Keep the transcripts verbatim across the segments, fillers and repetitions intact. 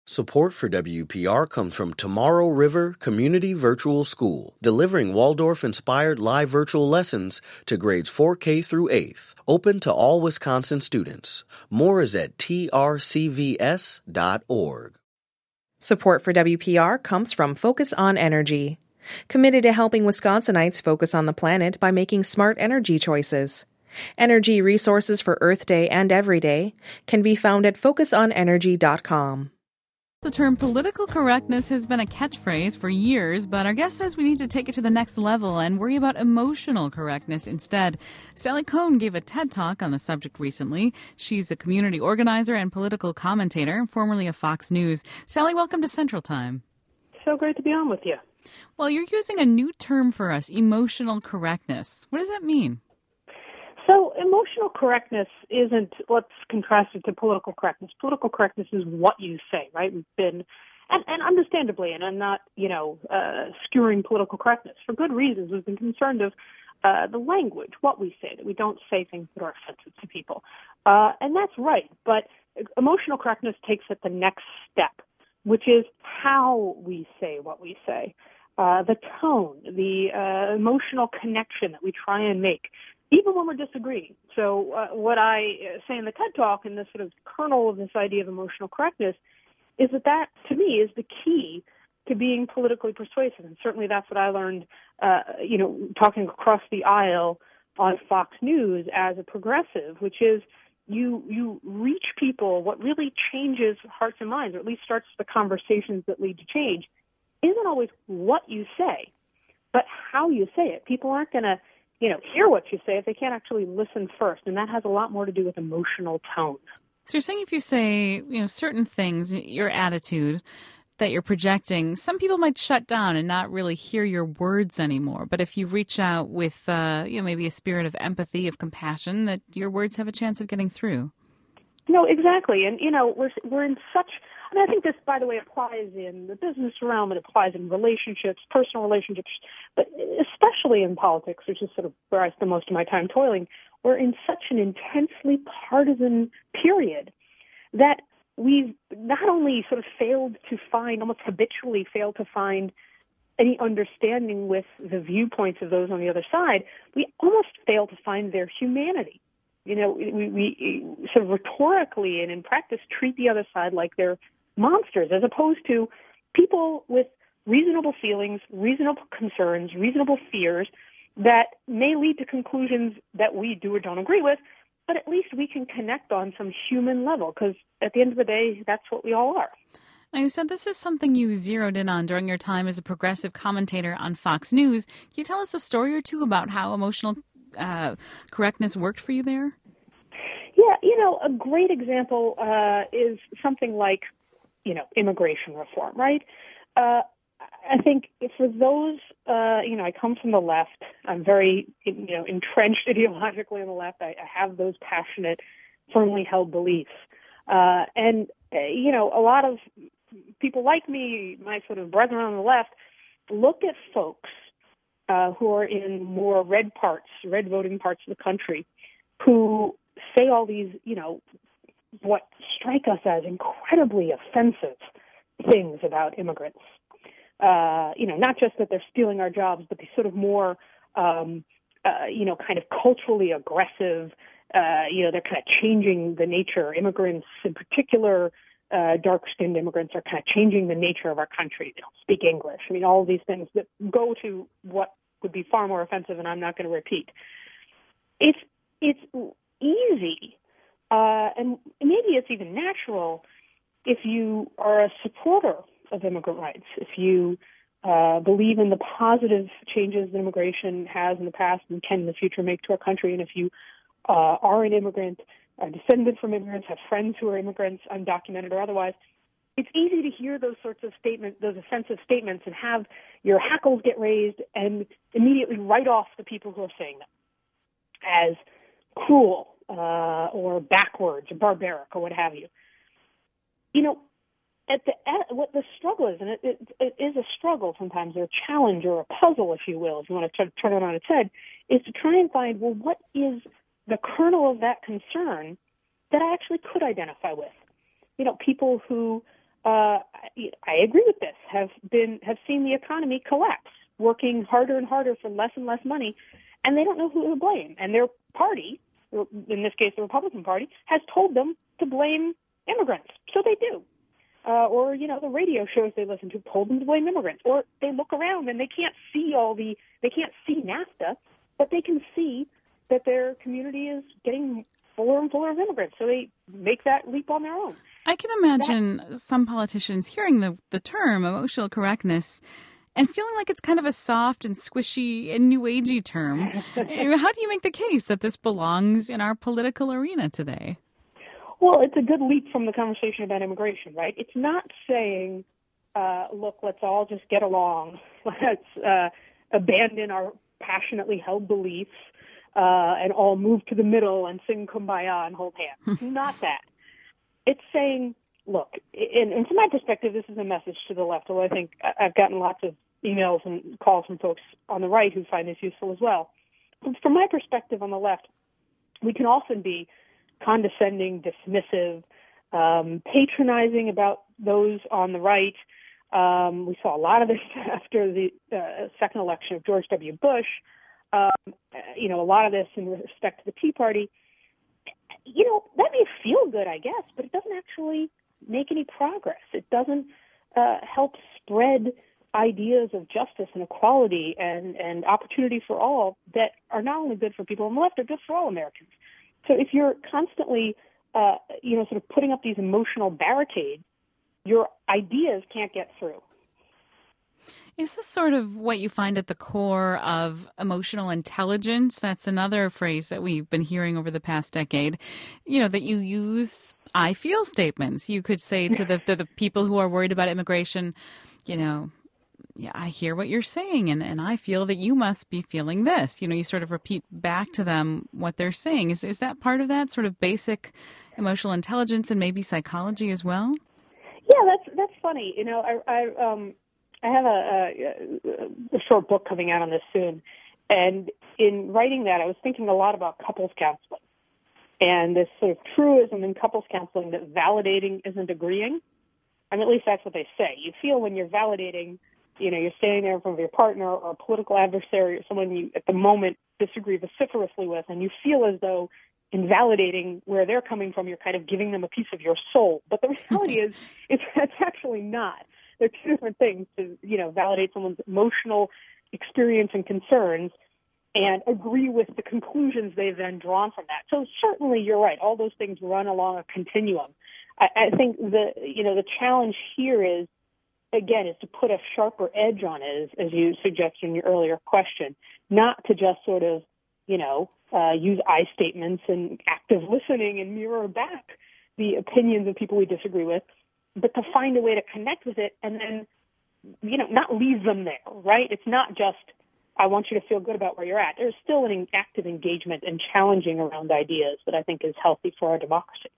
Support for W P R comes from Tomorrow River Community Virtual School, delivering Waldorf-inspired live virtual lessons to grades four K through eighth, open to all Wisconsin students. More is at T R C V S dot org. Support for W P R comes from Focus on Energy, committed to helping Wisconsinites focus on the planet by making smart energy choices. Energy resources for Earth Day and Every Day can be found at focus on energy dot com. The term political correctness has been a catchphrase for years, but our guest says we need to take it to the next level and worry about emotional correctness instead. Sally Kohn gave a TED Talk on the subject recently. She's a community organizer and political commentator, formerly of Fox News. Sally, welcome to Central Time. So great to be on with you. Well, you're using a new term for us, emotional correctness. What does that mean? So emotional correctness isn't, let's contrast it to political correctness. Political correctness is what you say, right? We've been, and, and understandably, and I'm not, you know, uh, skewering political correctness. For good reasons, we've been concerned of uh, the language, what we say, that we don't say things that are offensive to people. Uh, and that's right. But emotional correctness takes it the next step, which is how we say what we say, uh, the tone, the uh, emotional connection that we try and make, even when we're disagreeing. So uh, what I say in the TED Talk, and the sort of kernel of this idea of emotional correctness, is that that, to me, is the key to being politically persuasive. And certainly that's what I learned, uh, you know, talking across the aisle on Fox News as a progressive, which is you you reach people. What really changes hearts and minds, or at least starts the conversations that lead to change, isn't always what you say, but how you say it. People aren't going to you know, hear what you say if they can't actually listen first. And that has a lot more to do with emotional tone. So you're saying if you say, you know, certain things, your attitude that you're projecting, some people might shut down and not really hear your words anymore. But if you reach out with, uh, you know, maybe a spirit of empathy, of compassion, that your words have a chance of getting through. No, exactly. And, you know, we're we're in such, I mean, I think this, by the way, applies in the business realm. It applies in relationships, personal relationships, but especially in politics, which is sort of where I spend most of my time toiling. We're in such an intensely partisan period that we've not only sort of failed to find, almost habitually failed to find any understanding with the viewpoints of those on the other side, we almost fail to find their humanity. You know, we, we sort of rhetorically and in practice treat the other side like they're monsters, as opposed to people with reasonable feelings, reasonable concerns, reasonable fears that may lead to conclusions that we do or don't agree with, but at least we can connect on some human level, because at the end of the day, that's what we all are. Now, you said this is something you zeroed in on during your time as a progressive commentator on Fox News. Can you tell us a story or two about how emotional uh, correctness worked for you there? Yeah, you know, a great example uh, is something like, you know, immigration reform, right? Uh, I think for those, uh, you know, I come from the left. I'm very, you know, entrenched ideologically on the left. I, I have those passionate, firmly held beliefs. Uh, and, uh, you know, a lot of people like me, my sort of brethren on the left, look at folks uh, who are in more red parts, red voting parts of the country, who say all these, you know, what strike us as incredibly offensive things about immigrants. Uh, you know, not just that they're stealing our jobs, but these sort of more, um, uh, you know, kind of culturally aggressive, uh, you know, they're kind of changing the nature. Immigrants in particular, uh, dark-skinned immigrants are kind of changing the nature of our country. They don't speak English. I mean, all of these things that go to what would be far more offensive, and I'm not going to repeat. It's, it's easy, uh, and maybe it's even natural if you are a supporter of immigrant rights, if you uh, believe in the positive changes that immigration has in the past and can in the future make to our country, and if you uh, are an immigrant, are descended from immigrants, have friends who are immigrants, undocumented or otherwise, it's easy to hear those sorts of statements, those offensive statements, and have your hackles get raised and immediately write off the people who are saying them as cruel uh, or backwards or barbaric or what have you. You know, At the at, what the struggle is, and it, it, it is a struggle sometimes, or a challenge, or a puzzle, if you will, if you want to try to turn it on its head, is to try and find, well, what is the kernel of that concern that I actually could identify with? You know, people who uh, I, I agree with this, have been have seen the economy collapse, working harder and harder for less and less money, and they don't know who to blame. And their party, in this case the Republican Party, has told them to blame immigrants. So they do. Uh, or, you know, the radio shows they listen to told them to blame immigrants. Or they look around and they can't see all the, they can't see NAFTA, but they can see that their community is getting fuller and fuller of immigrants. So they make that leap on their own. I can imagine that, some politicians hearing the, the term emotional correctness and feeling like it's kind of a soft and squishy and new agey term. How do you make the case that this belongs in our political arena today? Well, it's a good leap from the conversation about immigration, right? It's not saying, uh, look, let's all just get along. Let's uh, abandon our passionately held beliefs uh, and all move to the middle and sing Kumbaya and hold hands. Not that. It's saying, look, and, and from my perspective, this is a message to the left, although I think I've gotten lots of emails and calls from folks on the right who find this useful as well. From my perspective on the left, we can often be condescending, dismissive, um, patronizing about those on the right. Um, we saw a lot of this after the uh, second election of George W. Bush. Um, you know, a lot of this in respect to the Tea Party. You know, that may feel good, I guess, but it doesn't actually make any progress. It doesn't uh, help spread ideas of justice and equality and, and opportunity for all that are not only good for people on the left, they're good for all Americans. So if you're constantly, uh, you know, sort of putting up these emotional barricades, your ideas can't get through. Is this sort of what you find at the core of emotional intelligence? That's another phrase that we've been hearing over the past decade. You know, that you use I feel statements. You could say to the, the, the people who are worried about immigration, you know, yeah, I hear what you're saying, and, and I feel that you must be feeling this. You know, you sort of repeat back to them what they're saying. Is is that part of that sort of basic emotional intelligence and maybe psychology as well? Yeah, that's that's funny. You know, I I um I have a, a, a short book coming out on this soon, and in writing that, I was thinking a lot about couples counseling and this sort of truism in couples counseling that validating isn't agreeing. I mean, at least that's what they say. You feel when you're validating, you know, you're standing there in front of your partner or a political adversary or someone you at the moment disagree vociferously with, and you feel as though in validating where they're coming from, you're kind of giving them a piece of your soul. But the reality is, it's that's actually not. They're two different things to, you know, validate someone's emotional experience and concerns and agree with the conclusions they've then drawn from that. So certainly you're right. All those things run along a continuum. I, I think the, you know, the challenge here is, again, is to put a sharper edge on it, as, as you suggested in your earlier question, not to just sort of, you know, uh, use I statements and active listening and mirror back the opinions of people we disagree with, but to find a way to connect with it and then, you know, not leave them there, right? It's not just, I want you to feel good about where you're at. There's still an active engagement and challenging around ideas that I think is healthy for our democracy.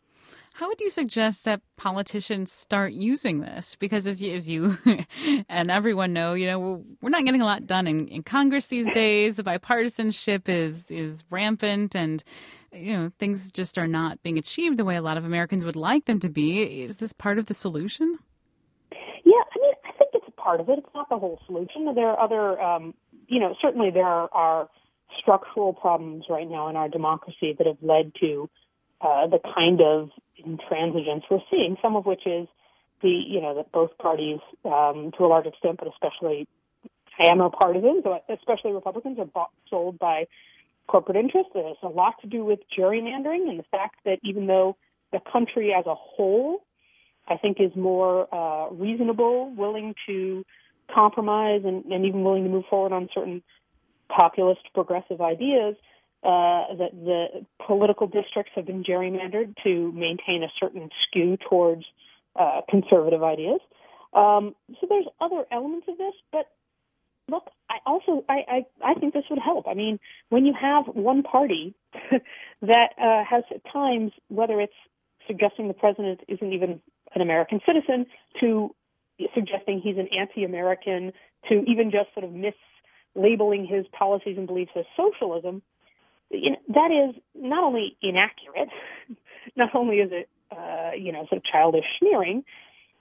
How would you suggest that politicians start using this? Because as you, as you and everyone know, you know, we're not getting a lot done in, in Congress these days. The bipartisanship is is rampant, and you know, things just are not being achieved the way a lot of Americans would like them to be. Is this part of the solution? Yeah, I mean, I think it's a part of it. It's not the whole solution. There are other, um, you know, certainly there are, are structural problems right now in our democracy that have led to uh, the kind of intransigence we're seeing, some of which is the, you know, that both parties, um, to a large extent, but especially I am a partisan, so especially Republicans are bought, sold by corporate interests. It has a lot to do with gerrymandering and the fact that even though the country as a whole, I think, is more uh, reasonable, willing to compromise, and, and even willing to move forward on certain populist progressive ideas, Uh, that the political districts have been gerrymandered to maintain a certain skew towards uh, conservative ideas. Um, so there's other elements of this, but look, I also I, I, I think this would help. I mean, when you have one party that uh, has at times, whether it's suggesting the president isn't even an American citizen, to suggesting he's an anti-American, to even just sort of mislabeling his policies and beliefs as socialism, you know, that is not only inaccurate, not only is it, uh, you know, sort of childish sneering,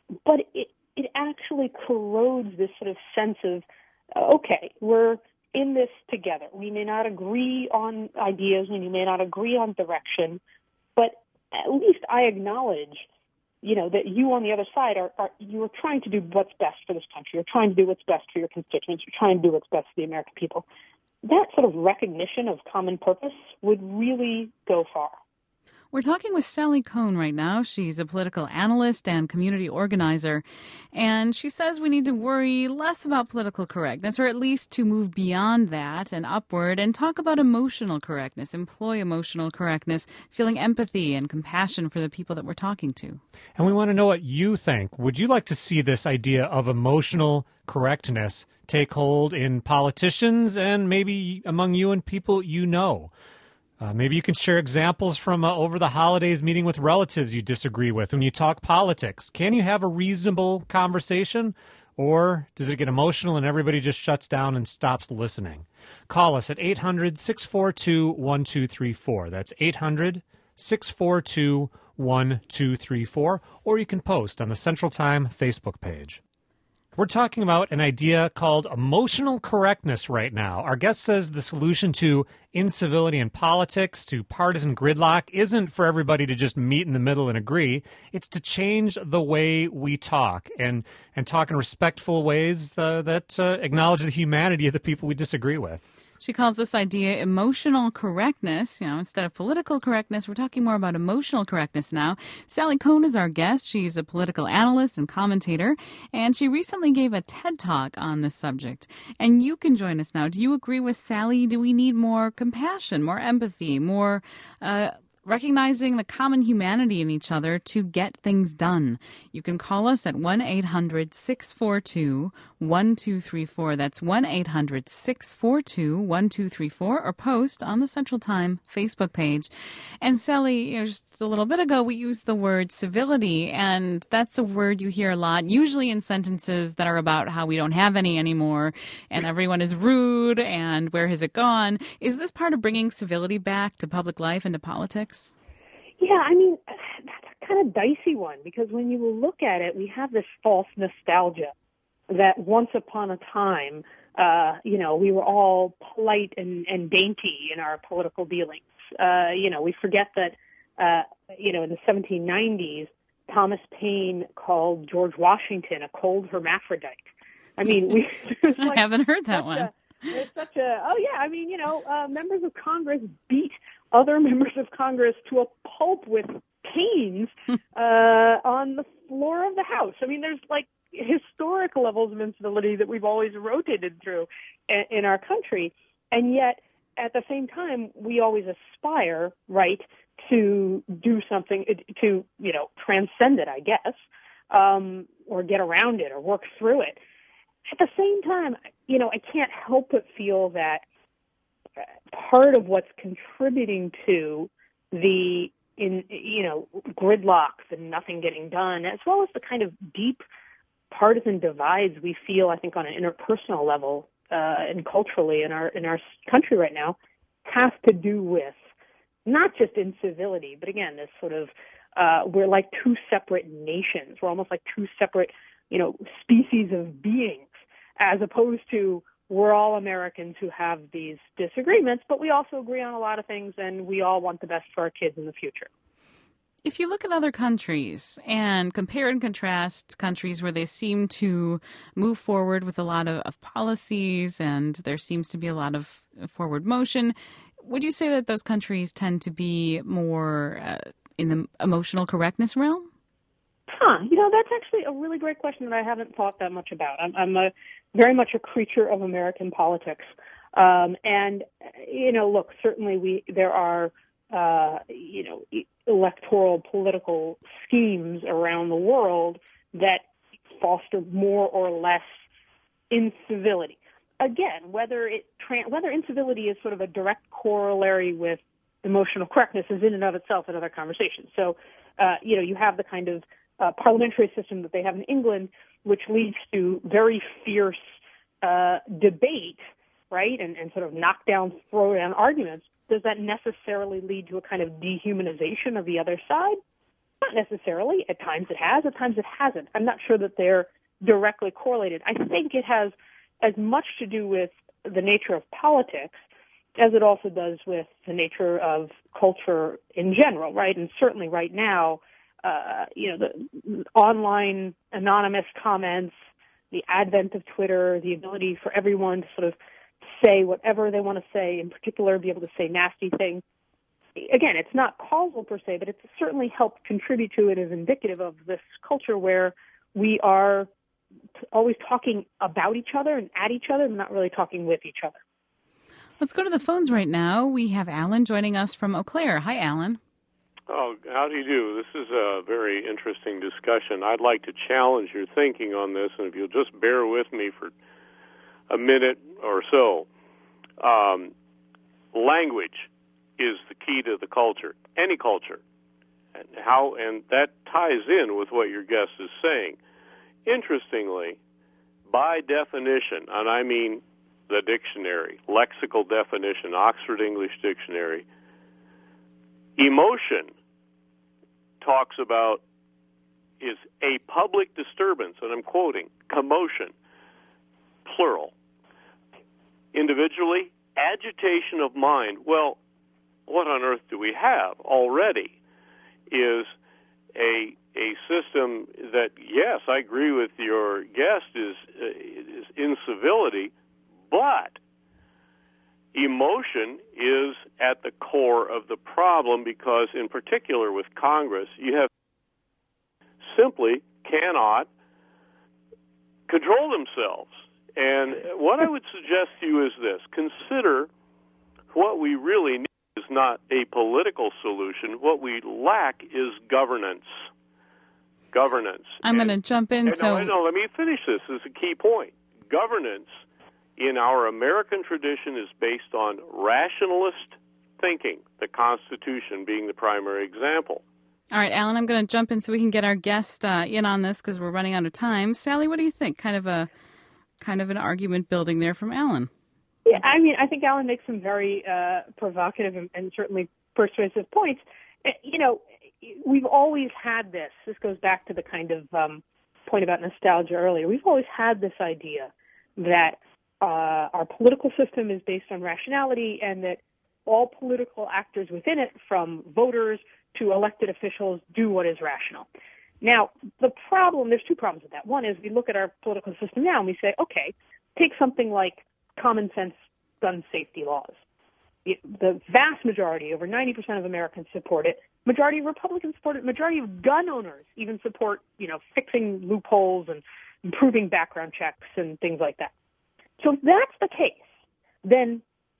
but it, it actually corrodes this sort of sense of, uh, okay, we're in this together. We may not agree on ideas, we may not agree on direction, but at least I acknowledge, you know, that you on the other side are, are you're trying to do what's best for this country. You're trying to do what's best for your constituents. You're trying to do what's best for the American people. That sort of recognition of common purpose would really go far. We're talking with Sally Kohn right now. She's a political analyst and community organizer, and she says we need to worry less about political correctness, or at least to move beyond that and upward and talk about emotional correctness, employ emotional correctness, feeling empathy and compassion for the people that we're talking to. And we want to know what you think. Would you like to see this idea of emotional correctness take hold in politicians and maybe among you and people you know? Uh, maybe you can share examples from uh, over the holidays meeting with relatives you disagree with when you talk politics. Can you have a reasonable conversation, or does it get emotional and everybody just shuts down and stops listening? Call us at eight hundred, six four two, one two three four. That's eight hundred, six four two, one two three four, or you can post on the Central Time Facebook page. We're talking about an idea called emotional correctness right now. Our guest says the solution to incivility in politics, to partisan gridlock, isn't for everybody to just meet in the middle and agree. It's to change the way we talk and, and talk in respectful ways uh, that uh, acknowledge the humanity of the people we disagree with. She calls this idea emotional correctness. You know, instead of political correctness, we're talking more about emotional correctness now. Sally Kohn is our guest. She's a political analyst and commentator, and she recently gave a TED Talk on this subject. And you can join us now. Do you agree with Sally? Do we need more compassion, more empathy, more uh, recognizing the common humanity in each other to get things done? You can call us at one eight hundred, six four two, one two three four. That's one eight hundred, six four two, one two three four, or post on the Central Time Facebook page. And Sally, you know, just a little bit ago, we used the word civility, and that's a word you hear a lot, usually in sentences that are about how we don't have any anymore, and everyone is rude, and where has it gone? Is this part of bringing civility back to public life and to politics? Yeah, I mean, that's a kind of dicey one, because when you look at it, we have this false nostalgia that once upon a time, uh, you know, we were all polite and, and dainty in our political dealings. Uh, you know, we forget that, uh, you know, in the seventeen nineties, Thomas Paine called George Washington a cold hermaphrodite. I mean, we like I haven't heard that one. A, it's such a, oh yeah, I mean, you know, uh, members of Congress beat other members of Congress to a pulp with canes uh, on the floor of the House. I mean, there's like historic levels of incivility that we've always rotated through in, in our country. And yet, at the same time, we always aspire, right, to do something, to, you know, transcend it, I guess, um, or get around it or work through it. At the same time, you know, I can't help but feel that part of what's contributing to the, in you know, gridlock, the nothing getting done, as well as the kind of deep partisan divides we feel, I think, on an interpersonal level uh, and culturally in our in our country right now, has to do with not just incivility, but again, this sort of uh, we're like two separate nations. We're almost like two separate, you know, species of beings, as opposed to we're all Americans who have these disagreements, but we also agree on a lot of things, and we all want the best for our kids in the future. If you look at other countries and compare and contrast countries where they seem to move forward with a lot of, of policies and there seems to be a lot of forward motion, would you say that those countries tend to be more uh, in the emotional correctness realm? Huh. You know, that's actually a really great question that I haven't thought that much about. I'm, I'm a, very much a creature of American politics. Um, and, you know, look, certainly we there are, uh, you know, electoral political schemes around the world that foster more or less incivility. Again, whether it tra- whether incivility is sort of a direct corollary with emotional correctness is in and of itself another conversation. So, uh, you know, you have the kind of uh, parliamentary system that they have in England, which leads to very fierce uh, debate, right, and, and sort of knockdown, throwdown arguments. Does that necessarily lead to a kind of dehumanization of the other side? Not necessarily. At times it has, at times it hasn't. I'm not sure that they're directly correlated. I think it has as much to do with the nature of politics as it also does with the nature of culture in general, right? And certainly right now, uh, you know, the online anonymous comments, the advent of Twitter, the ability for everyone to sort of say whatever they want to say, in particular be able to say nasty things. Again, it's not causal per se, but it's certainly helped contribute to it as indicative of this culture where we are always talking about each other and at each other and not really talking with each other. Let's go to the phones right now. We have Alan joining us from Eau Claire. Hi, Alan. Oh, how do you do? This is a very interesting discussion. I'd like to challenge your thinking on this, and if you'll just bear with me for a minute or so. Um, language is the key to the culture, any culture, and how, and that ties in with what your guest is saying. Interestingly, by definition, and I mean the dictionary, lexical definition, Oxford English Dictionary, emotion talks about is a public disturbance, and I'm quoting, commotion, plural. Individually, agitation of mind. Well, what on earth do we have already is a a system that, yes, I agree with your guest, is, uh, is incivility, but emotion is at the core of the problem because, in particular with Congress, you have simply cannot control themselves. And what I would suggest to you is this. Consider what we really need is not a political solution. What we lack is governance. Governance. I'm going to jump in. And, so no, no, let me finish this. This is a key point. Governance in our American tradition is based on rationalist thinking, the Constitution being the primary example. All right, Alan, I'm going to jump in so we can get our guest uh, in on this because we're running out of time. Sally, what do you think? Kind of a kind of an argument building there from Alan. Yeah, I mean, I think Alan makes some very uh, provocative and, and certainly persuasive points. You know, we've always had this. This goes back to the kind of um, point about nostalgia earlier. We've always had this idea that uh, our political system is based on rationality and that all political actors within it, from voters to elected officials, do what is rational. Now, the problem, there's two problems with that. One is we look at our political system now and we say, okay, take something like common sense gun safety laws. It, the vast majority, over ninety percent of Americans support it. Majority of Republicans support it. Majority of gun owners even support, you know, fixing loopholes and improving background checks and things like that. So if that's the case, then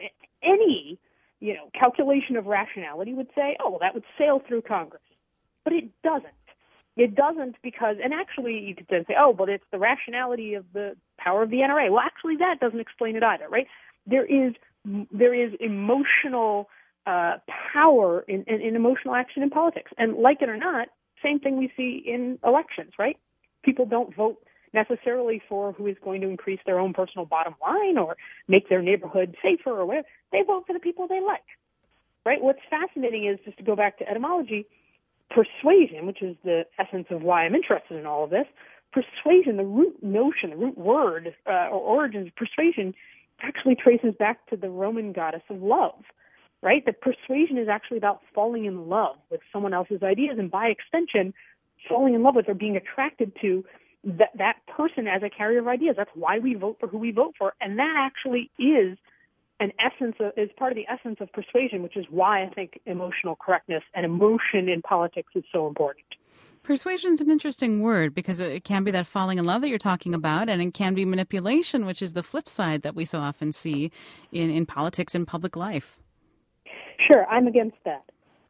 any, you know, calculation of rationality would say, oh, well, that would sail through Congress. But it doesn't. It doesn't because, and actually you could then say, oh, but it's the rationality of the power of the N R A. Well, actually that doesn't explain it either, right? There is there is emotional uh, power in, in, in emotional action in politics. And like it or not, same thing we see in elections, right? People don't vote necessarily for who is going to increase their own personal bottom line or make their neighborhood safer or whatever. They vote for the people they like, right? What's fascinating is, just to go back to etymology, persuasion, which is the essence of why I'm interested in all of this, persuasion, the root notion, the root word uh, or origins of persuasion actually traces back to the Roman goddess of love, right? That persuasion is actually about falling in love with someone else's ideas and, by extension, falling in love with or being attracted to that, that person as a carrier of ideas. That's why we vote for who we vote for. And that actually is an essence of, is part of the essence of persuasion, which is why I think emotional correctness and emotion in politics is so important. Persuasion is an interesting word because it can be that falling in love that you're talking about, and it can be manipulation, which is the flip side that we so often see in, in politics and public life. Sure, I'm against that.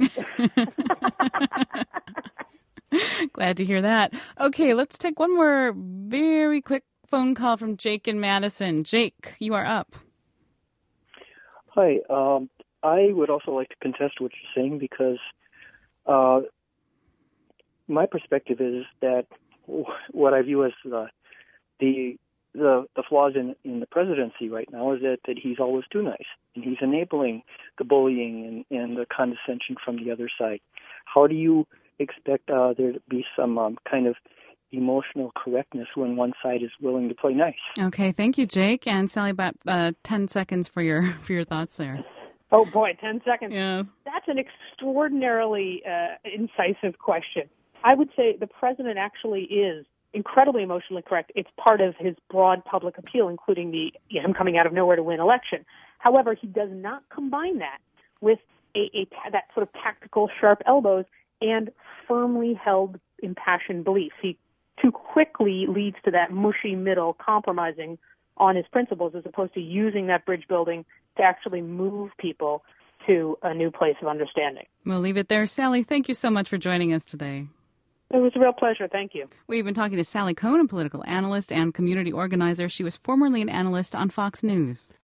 Glad to hear that. Okay, let's take one more very quick phone call from Jake in Madison. Jake, you are up. Hi. Um, I would also like to contest what you're saying because uh, my perspective is that what I view as the the the, the flaws in, in the presidency right now is that, that he's always too nice, and he's enabling the bullying and, and the condescension from the other side. How do you expect uh, there to be some um, kind of emotional correctness when one side is willing to play nice. Okay, thank you, Jake. And Sally, about uh, ten seconds for your for your thoughts there. Oh, boy, ten seconds. Yeah. That's an extraordinarily uh, incisive question. I would say the president actually is incredibly emotionally correct. It's part of his broad public appeal, including the him coming out of nowhere to win election. However, he does not combine that with a, a that sort of tactical, sharp elbows and firmly held, impassioned beliefs. He too quickly leads to that mushy middle, compromising on his principles, as opposed to using that bridge building to actually move people to a new place of understanding. We'll leave it there. Sally, thank you so much for joining us today. It was a real pleasure. Thank you. We've been talking to Sally Kohn, a political analyst and community organizer. She was formerly an analyst on Fox News.